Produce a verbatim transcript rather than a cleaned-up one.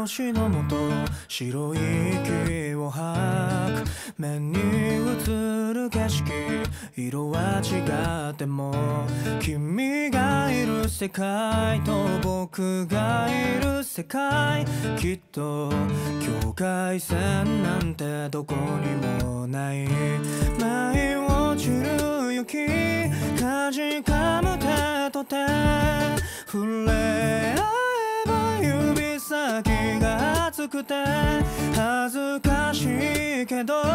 星のもと白い息を吐く目に映る景色色は違っても君がいる世界と僕がいる世界きっと境界線なんてどこにもない舞い落ちる雪かじかむ手と手触れ合えば指先が熱くて恥ずかしいけど